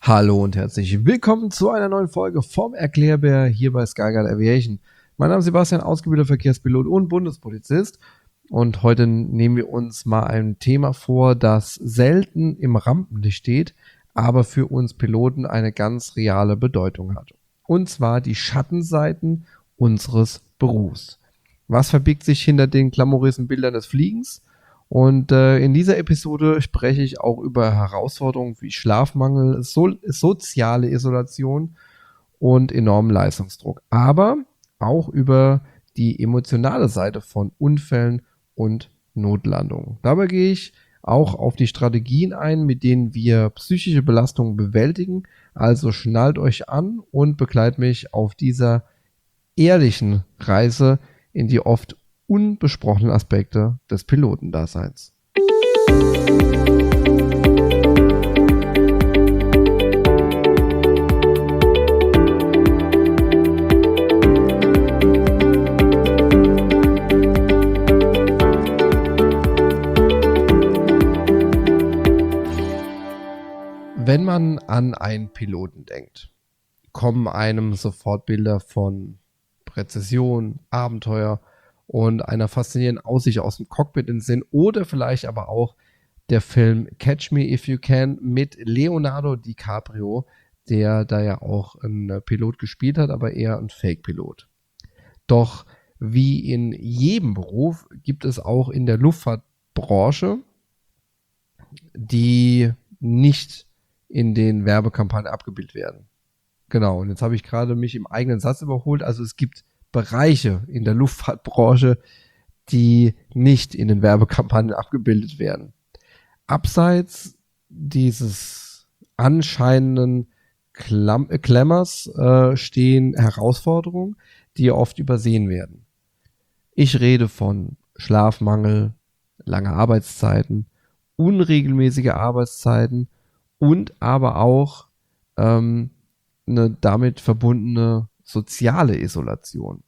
Hallo und herzlich willkommen zu einer neuen Folge vom Erklärbär hier bei Skyguide Aviation. Mein Name ist Sebastian, ausgebildeter Verkehrspilot und Bundespolizist. Und heute nehmen wir uns mal ein Thema vor, das selten im Rampenlicht steht, aber für uns Piloten eine ganz reale Bedeutung hat. Und zwar die Schattenseiten unseres Berufs. Was verbirgt sich hinter den glamourösen Bildern des Fliegens? Und in dieser Episode spreche ich auch über Herausforderungen wie Schlafmangel, soziale Isolation und enormen Leistungsdruck. Aber auch über die emotionale Seite von Unfällen und Notlandungen. Dabei gehe ich auch auf die Strategien ein, mit denen wir psychische Belastungen bewältigen. Also schnallt euch an und begleitet mich auf dieser ehrlichen Reise in die oft unbesprochenen Aspekte des Pilotendaseins. Wenn man an einen Piloten denkt, kommen einem sofort Bilder von Präzision, Abenteuer und einer faszinierenden Aussicht aus dem Cockpit in den Sinn oder vielleicht aber auch der Film Catch Me If You Can mit Leonardo DiCaprio, der da ja auch ein Pilot gespielt hat, aber eher ein Fake-Pilot. Doch wie in jedem Beruf gibt es auch in der Luftfahrtbranche, die nicht in den Werbekampagnen abgebildet werden. Genau, und jetzt habe ich gerade mich im eigenen Satz überholt. Also es gibt Bereiche in der Luftfahrtbranche, die nicht in den Werbekampagnen abgebildet werden. Abseits dieses anscheinenden Glamours stehen Herausforderungen, die oft übersehen werden. Ich rede von Schlafmangel, lange Arbeitszeiten, unregelmäßige Arbeitszeiten und aber auch eine damit verbundene soziale Isolation.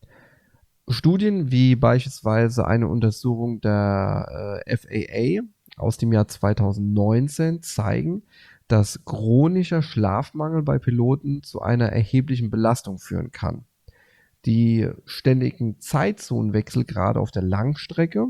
Studien wie beispielsweise eine Untersuchung der FAA aus dem Jahr 2019 zeigen, dass chronischer Schlafmangel bei Piloten zu einer erheblichen Belastung führen kann. Die ständigen Zeitzonenwechsel gerade auf der Langstrecke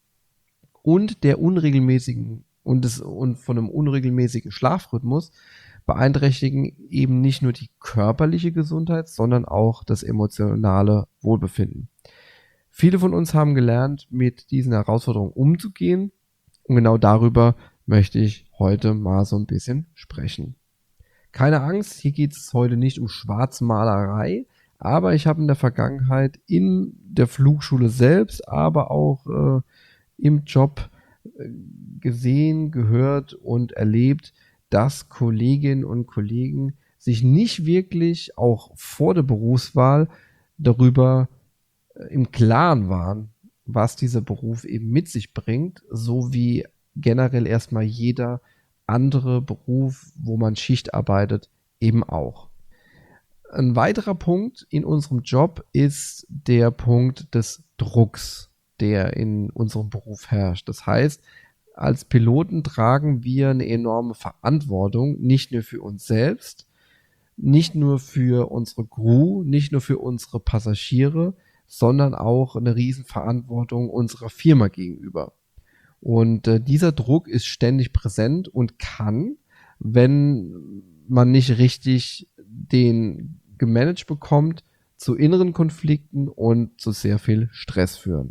und der unregelmäßigen und von einem unregelmäßigen Schlafrhythmus beeinträchtigen eben nicht nur die körperliche Gesundheit, sondern auch das emotionale Wohlbefinden. Viele von uns haben gelernt, mit diesen Herausforderungen umzugehen, und genau darüber möchte ich heute mal so ein bisschen sprechen. Keine Angst, hier geht es heute nicht um Schwarzmalerei, aber ich habe in der Vergangenheit in der Flugschule selbst, aber auch im Job gesehen, gehört und erlebt, dass Kolleginnen und Kollegen sich nicht wirklich auch vor der Berufswahl darüber im Klaren waren, was dieser Beruf eben mit sich bringt, so wie generell erstmal jeder andere Beruf, wo man Schicht arbeitet, eben auch. Ein weiterer Punkt in unserem Job ist der Punkt des Drucks, der in unserem Beruf herrscht. Das heißt, als Piloten tragen wir eine enorme Verantwortung, nicht nur für uns selbst, nicht nur für unsere Crew, nicht nur für unsere Passagiere, sondern auch eine Riesenverantwortung unserer Firma gegenüber. Und dieser Druck ist ständig präsent und kann, wenn man nicht richtig den gemanagt bekommt, zu inneren Konflikten und zu sehr viel Stress führen.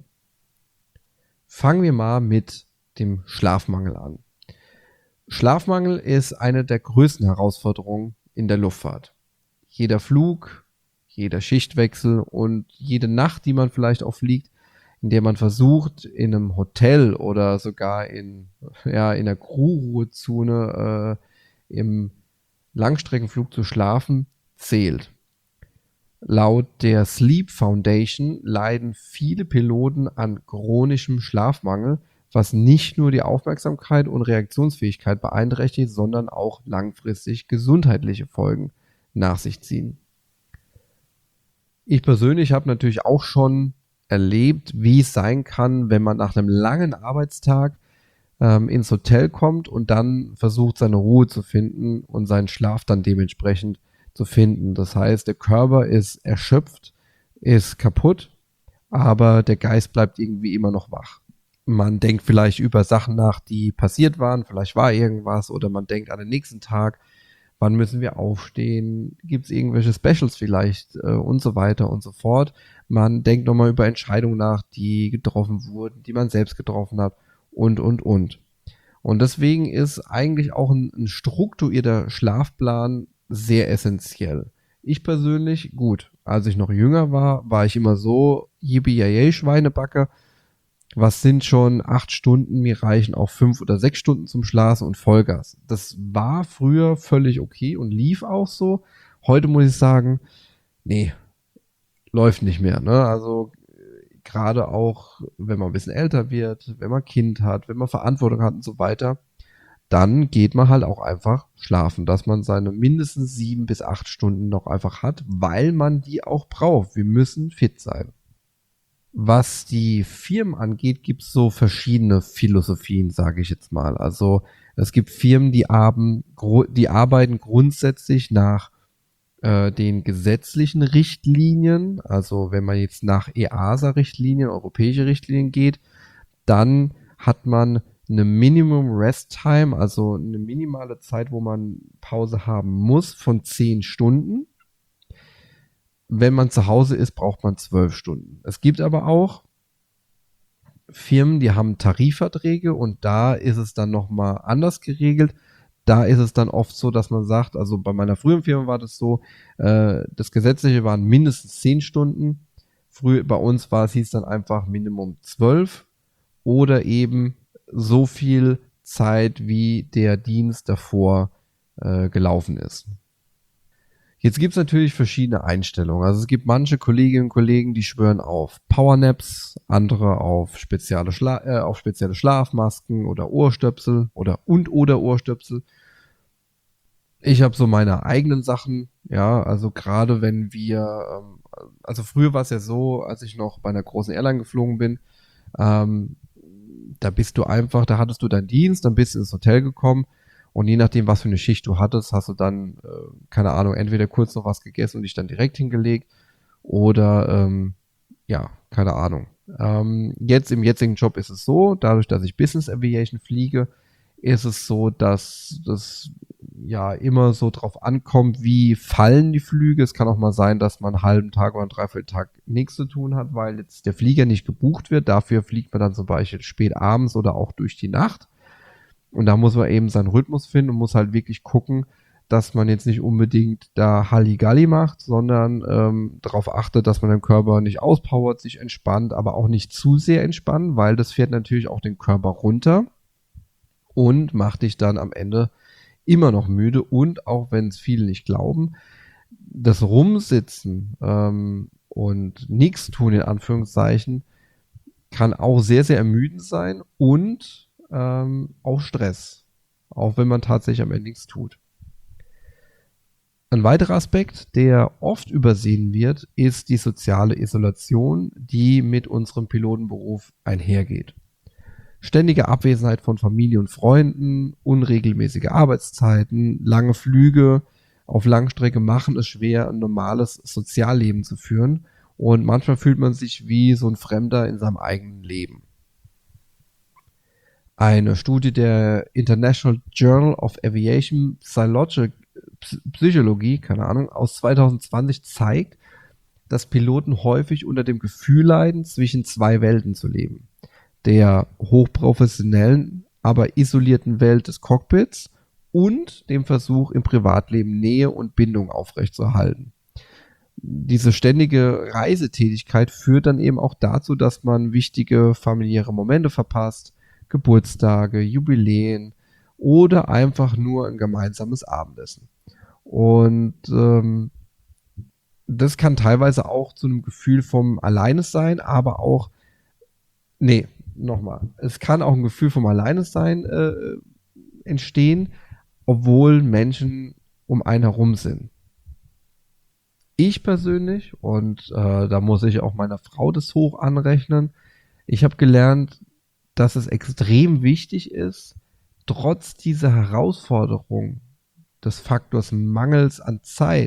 Fangen wir mal mit dem Schlafmangel an. Schlafmangel ist eine der größten Herausforderungen in der Luftfahrt. Jeder Flug, jeder Schichtwechsel und jede Nacht, die man vielleicht auch fliegt, in der man versucht, in einem Hotel oder sogar in der Crewruhezone im Langstreckenflug zu schlafen, zählt. Laut der Sleep Foundation leiden viele Piloten an chronischem Schlafmangel, was nicht nur die Aufmerksamkeit und Reaktionsfähigkeit beeinträchtigt, sondern auch langfristig gesundheitliche Folgen nach sich ziehen. Ich persönlich habe natürlich auch schon erlebt, wie es sein kann, wenn man nach einem langen Arbeitstag ins Hotel kommt und dann versucht, seine Ruhe zu finden und seinen Schlaf dann dementsprechend zu finden. Das heißt, der Körper ist erschöpft, ist kaputt, aber der Geist bleibt irgendwie immer noch wach. Man denkt vielleicht über Sachen nach, die passiert waren, vielleicht war irgendwas, oder man denkt an den nächsten Tag, wann müssen wir aufstehen, gibt es irgendwelche Specials vielleicht und so weiter und so fort. Man denkt nochmal über Entscheidungen nach, die getroffen wurden, die man selbst getroffen hat und, und. Und deswegen ist eigentlich auch ein strukturierter Schlafplan sehr essentiell. Ich persönlich, gut, als ich noch jünger war, war ich immer so, yippie Schweinebacke. Was sind schon 8 Stunden? Mir reichen auch 5 oder 6 Stunden zum Schlafen und Vollgas. Das war früher völlig okay und lief auch so. Heute muss ich sagen, nee, läuft nicht mehr. Ne? Also gerade auch, wenn man ein bisschen älter wird, wenn man Kind hat, wenn man Verantwortung hat und so weiter, dann geht man halt auch einfach schlafen, dass man seine mindestens 7 bis 8 Stunden noch einfach hat, weil man die auch braucht. Wir müssen fit sein. Was die Firmen angeht, gibt es so verschiedene Philosophien, sage ich jetzt mal. Also es gibt Firmen, die arbeiten grundsätzlich nach den gesetzlichen Richtlinien. Also wenn man jetzt nach EASA-Richtlinien, europäische Richtlinien geht, dann hat man eine Minimum Rest Time, also eine minimale Zeit, wo man Pause haben muss, von 10 Stunden. Wenn man zu Hause ist, braucht man 12 Stunden. Es gibt aber auch Firmen, die haben Tarifverträge und da ist es dann nochmal anders geregelt. Da ist es dann oft so, dass man sagt, also bei meiner früheren Firma war das so, das Gesetzliche waren mindestens 10 Stunden. Bei uns hieß dann einfach Minimum 12 oder eben so viel Zeit, wie der Dienst davor gelaufen ist. Jetzt gibt es natürlich verschiedene Einstellungen. Also es gibt manche Kolleginnen und Kollegen, die schwören auf Powernaps, andere auf auf spezielle Schlafmasken oder Ohrstöpsel oder Ohrstöpsel. Ich habe so meine eigenen Sachen, ja, also gerade wenn also früher war es ja so, als ich noch bei einer großen Airline geflogen bin, ähm, da hattest du deinen Dienst, dann bist du ins Hotel gekommen und je nachdem, was für eine Schicht du hattest, hast du dann, keine Ahnung, entweder kurz noch was gegessen und dich dann direkt hingelegt oder, ja, keine Ahnung. Jetzt im jetzigen Job ist es so, dadurch, dass ich Business Aviation fliege, ist es so, dass das ja immer so drauf ankommt, wie fallen die Flüge. Es kann auch mal sein, dass man einen halben Tag oder einen Dreivierteltag nichts zu tun hat, weil jetzt der Flieger nicht gebucht wird. Dafür fliegt man dann zum Beispiel spät abends oder auch durch die Nacht. Und da muss man eben seinen Rhythmus finden und muss halt wirklich gucken, dass man jetzt nicht unbedingt da Halligalli macht, sondern darauf achtet, dass man den Körper nicht auspowert, sich entspannt, aber auch nicht zu sehr entspannt, weil das fährt natürlich auch den Körper runter und macht dich dann am Ende immer noch müde. Und auch wenn es viele nicht glauben, das Rumsitzen und nichts tun in Anführungszeichen kann auch sehr, sehr ermüdend sein und auch Stress, auch wenn man tatsächlich am Ende nichts tut. Ein weiterer Aspekt, der oft übersehen wird, ist die soziale Isolation, die mit unserem Pilotenberuf einhergeht. Ständige Abwesenheit von Familie und Freunden, unregelmäßige Arbeitszeiten, lange Flüge auf Langstrecke machen es schwer, ein normales Sozialleben zu führen. Und manchmal fühlt man sich wie so ein Fremder in seinem eigenen Leben. Eine Studie der International Journal of Aviation Psychology, keine Ahnung, aus 2020 zeigt, dass Piloten häufig unter dem Gefühl leiden, zwischen zwei Welten zu leben. Der hochprofessionellen, aber isolierten Welt des Cockpits und dem Versuch, im Privatleben Nähe und Bindung aufrechtzuerhalten. Diese ständige Reisetätigkeit führt dann eben auch dazu, dass man wichtige familiäre Momente verpasst, Geburtstage, Jubiläen oder einfach nur ein gemeinsames Abendessen. Und das kann teilweise auch zu einem Gefühl vom Alleines sein, aber auch, nee, nochmal, es kann auch ein Gefühl vom Alleines sein entstehen, obwohl Menschen um einen herum sind. Ich persönlich, und da muss ich auch meiner Frau das hoch anrechnen, ich habe gelernt, dass es extrem wichtig ist, trotz dieser Herausforderung des Faktors Mangels an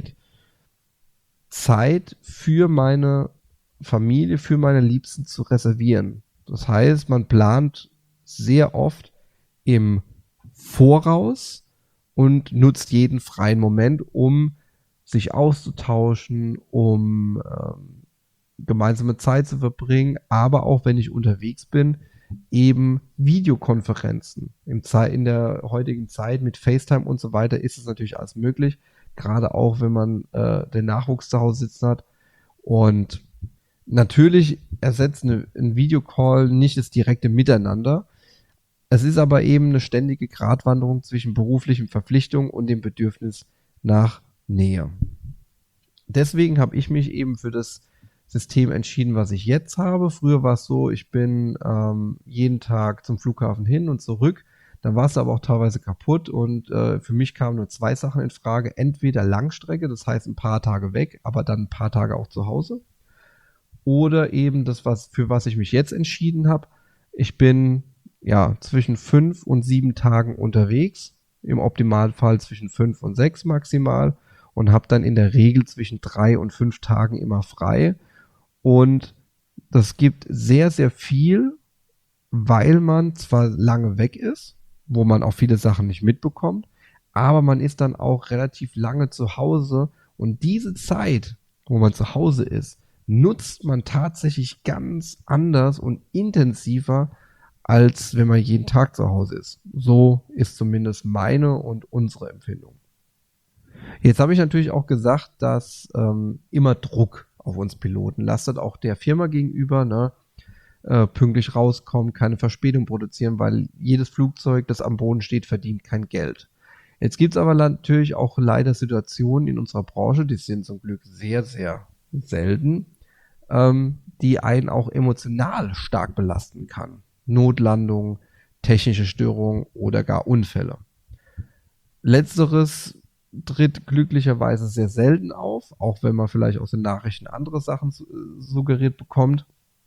Zeit für meine Familie, für meine Liebsten zu reservieren. Das heißt, man plant sehr oft im Voraus und nutzt jeden freien Moment, um sich auszutauschen, um gemeinsame Zeit zu verbringen, aber auch wenn ich unterwegs bin, eben Videokonferenzen. In der heutigen Zeit mit FaceTime und so weiter ist es natürlich alles möglich, gerade auch wenn man den Nachwuchs zu Hause sitzen hat. Und natürlich ersetzt ein Videocall nicht das direkte Miteinander. Es ist aber eben eine ständige Gratwanderung zwischen beruflichen Verpflichtungen und dem Bedürfnis nach Nähe. Deswegen habe ich mich eben für das System entschieden, was ich jetzt habe. Früher war es so, ich bin jeden Tag zum Flughafen hin und zurück. Dann war es aber auch teilweise kaputt und für mich kamen nur 2 Sachen in Frage. Entweder Langstrecke, das heißt ein paar Tage weg, aber dann ein paar Tage auch zu Hause. Oder eben das, für was ich mich jetzt entschieden habe. Ich bin ja zwischen 5 und 7 Tagen unterwegs. Im Optimalfall zwischen 5 und 6 maximal. Und habe dann in der Regel zwischen 3 und 5 Tagen immer frei. Und das gibt sehr, sehr viel, weil man zwar lange weg ist, wo man auch viele Sachen nicht mitbekommt, aber man ist dann auch relativ lange zu Hause und diese Zeit, wo man zu Hause ist, nutzt man tatsächlich ganz anders und intensiver, als wenn man jeden Tag zu Hause ist. So ist zumindest meine und unsere Empfindung. Jetzt habe ich natürlich auch gesagt, dass immer Druck auf uns Piloten lastet, auch der Firma gegenüber, ne? Pünktlich rauskommen, keine Verspätung produzieren, weil jedes Flugzeug, das am Boden steht, verdient kein Geld. Jetzt gibt es aber natürlich auch leider Situationen in unserer Branche, die sind zum Glück sehr, sehr selten, die einen auch emotional stark belasten kann. Notlandung, technische Störungen oder gar Unfälle. Letzteres tritt glücklicherweise sehr selten auf, auch wenn man vielleicht aus den Nachrichten andere Sachen suggeriert bekommt.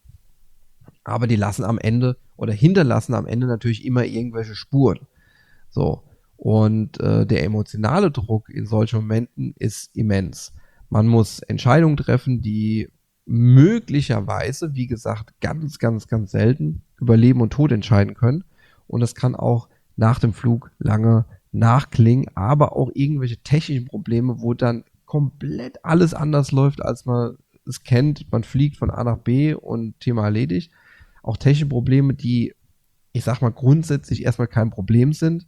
Aber die lassen am Ende oder hinterlassen am Ende natürlich immer irgendwelche Spuren. So. Und der emotionale Druck in solchen Momenten ist immens. Man muss Entscheidungen treffen, die möglicherweise, wie gesagt, ganz, ganz, ganz selten über Leben und Tod entscheiden können. Und das kann auch nach dem Flug lange nachklingen, aber auch irgendwelche technischen Probleme, wo dann komplett alles anders läuft, als man es kennt. Man fliegt von A nach B und Thema erledigt. Auch technische Probleme, die, ich sag mal, grundsätzlich erstmal kein Problem sind,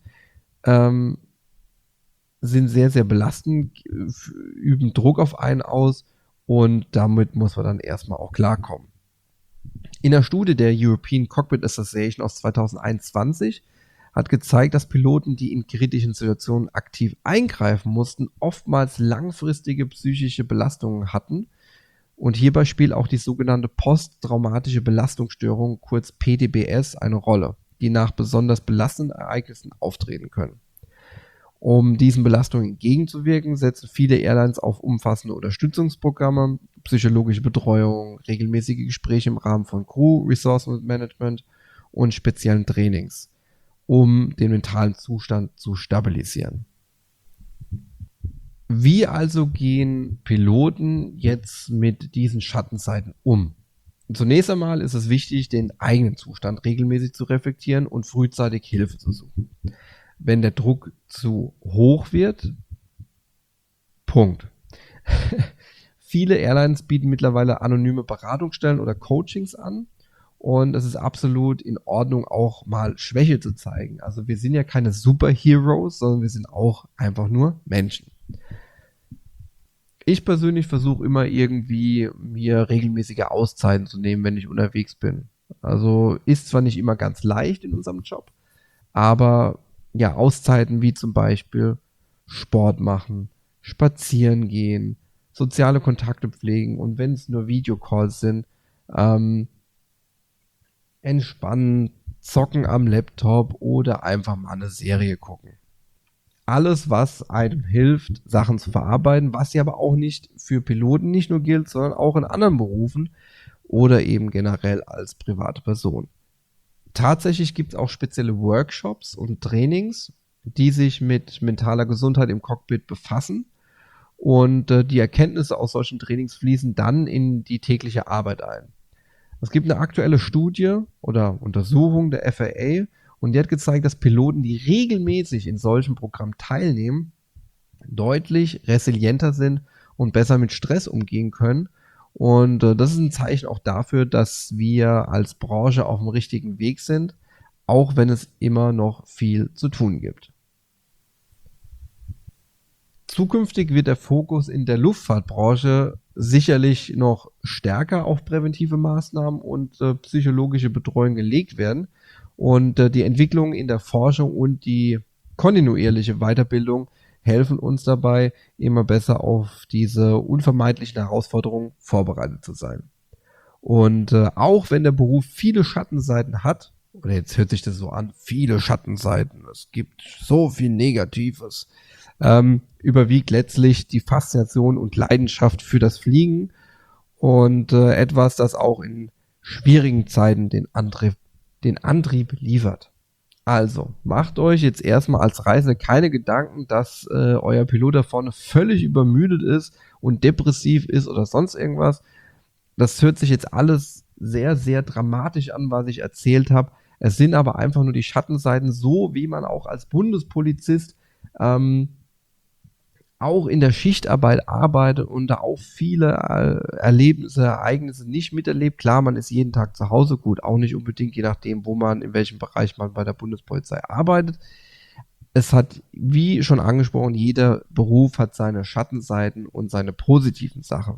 sind sehr, sehr belastend, üben Druck auf einen aus und damit muss man dann erstmal auch klarkommen. In der Studie der European Cockpit Association aus 2021 hat gezeigt, dass Piloten, die in kritischen Situationen aktiv eingreifen mussten, oftmals langfristige psychische Belastungen hatten. Und hierbei spielt auch die sogenannte posttraumatische Belastungsstörung, kurz PTBS, eine Rolle, die nach besonders belastenden Ereignissen auftreten können. Um diesen Belastungen entgegenzuwirken, setzen viele Airlines auf umfassende Unterstützungsprogramme, psychologische Betreuung, regelmäßige Gespräche im Rahmen von Crew, Resource Management und speziellen Trainings, um den mentalen Zustand zu stabilisieren. Wie also gehen Piloten jetzt mit diesen Schattenseiten um? Zunächst einmal ist es wichtig, den eigenen Zustand regelmäßig zu reflektieren und frühzeitig Hilfe zu suchen. Wenn der Druck zu hoch wird, Punkt. Viele Airlines bieten mittlerweile anonyme Beratungsstellen oder Coachings an und es ist absolut in Ordnung, auch mal Schwäche zu zeigen. Also wir sind ja keine Superheroes, sondern wir sind auch einfach nur Menschen. Ich persönlich versuche immer irgendwie mir regelmäßige Auszeiten zu nehmen, wenn ich unterwegs bin. Also ist zwar nicht immer ganz leicht in unserem Job, aber ja, Auszeiten wie zum Beispiel Sport machen, spazieren gehen, soziale Kontakte pflegen und wenn es nur Videocalls sind, entspannen, zocken am Laptop oder einfach mal eine Serie gucken. Alles, was einem hilft, Sachen zu verarbeiten, was ja aber auch nicht für Piloten nicht nur gilt, sondern auch in anderen Berufen oder eben generell als private Person. Tatsächlich gibt es auch spezielle Workshops und Trainings, die sich mit mentaler Gesundheit im Cockpit befassen. Und die Erkenntnisse aus solchen Trainings fließen dann in die tägliche Arbeit ein. Es gibt eine aktuelle Studie oder Untersuchung der FAA und die hat gezeigt, dass Piloten, die regelmäßig in solchen Programmen teilnehmen, deutlich resilienter sind und besser mit Stress umgehen können. Und das ist ein Zeichen auch dafür, dass wir als Branche auf dem richtigen Weg sind, auch wenn es immer noch viel zu tun gibt. Zukünftig wird der Fokus in der Luftfahrtbranche sicherlich noch stärker auf präventive Maßnahmen und psychologische Betreuung gelegt werden. Und die Entwicklung in der Forschung und die kontinuierliche Weiterbildung helfen uns dabei, immer besser auf diese unvermeidlichen Herausforderungen vorbereitet zu sein. Und auch wenn der Beruf viele Schattenseiten hat, oder jetzt hört sich das so an, viele Schattenseiten, es gibt so viel Negatives, überwiegt letztlich die Faszination und Leidenschaft für das Fliegen und etwas, das auch in schwierigen Zeiten den Antrieb liefert. Also, macht euch jetzt erstmal als Reisende keine Gedanken, dass euer Pilot da vorne völlig übermüdet ist und depressiv ist oder sonst irgendwas. Das hört sich jetzt alles sehr, sehr dramatisch an, was ich erzählt habe. Es sind aber einfach nur die Schattenseiten, so wie man auch als Bundespolizist auch in der Schichtarbeit arbeitet und da auch viele Erlebnisse, Ereignisse nicht miterlebt. Klar, man ist jeden Tag zu Hause, gut, auch nicht unbedingt, je nachdem, wo man, in welchem Bereich man bei der Bundespolizei arbeitet. Es hat, wie schon angesprochen, jeder Beruf hat seine Schattenseiten und seine positiven Sachen.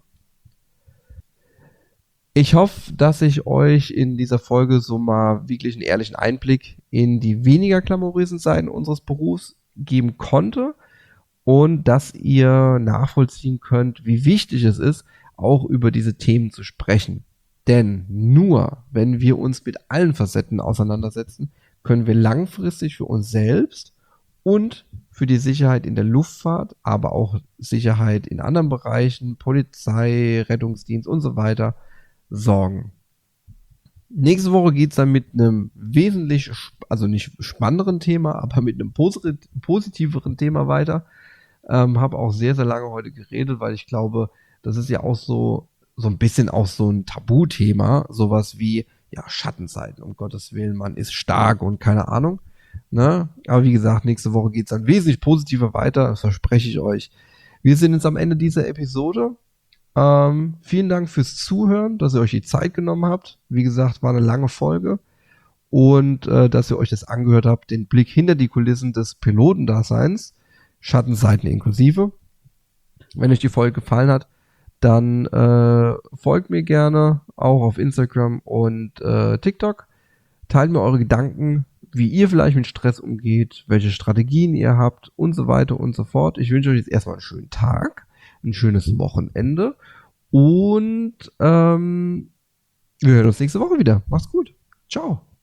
Ich hoffe, dass ich euch in dieser Folge so mal wirklich einen ehrlichen Einblick in die weniger glamourösen Seiten unseres Berufs geben konnte und dass ihr nachvollziehen könnt, wie wichtig es ist, auch über diese Themen zu sprechen. Denn nur wenn wir uns mit allen Facetten auseinandersetzen, können wir langfristig für uns selbst und für die Sicherheit in der Luftfahrt, aber auch Sicherheit in anderen Bereichen, Polizei, Rettungsdienst und so weiter, sorgen. Nächste Woche geht es dann mit einem wesentlich, also nicht spannenderen Thema, aber mit einem positiveren Thema weiter. Habe auch sehr, sehr lange heute geredet, weil ich glaube, das ist ja auch so ein bisschen auch so ein Tabuthema, sowas wie, ja, Schattenseiten, um Gottes Willen, man ist stark und keine Ahnung. Ne? Aber wie gesagt, nächste Woche geht es dann wesentlich positiver weiter, das verspreche ich euch. Wir sind jetzt am Ende dieser Episode. Vielen Dank fürs Zuhören, dass ihr euch die Zeit genommen habt. Wie gesagt, war eine lange Folge. Und dass ihr euch das angehört habt, den Blick hinter die Kulissen des Pilotendaseins, Schattenseiten inklusive. Wenn euch die Folge gefallen hat, dann folgt mir gerne, auch auf Instagram und TikTok. Teilt mir eure Gedanken, wie ihr vielleicht mit Stress umgeht, welche Strategien ihr habt und so weiter und so fort. Ich wünsche euch jetzt erstmal einen schönen Tag, ein schönes Wochenende und wir hören uns nächste Woche wieder. Macht's gut. Ciao.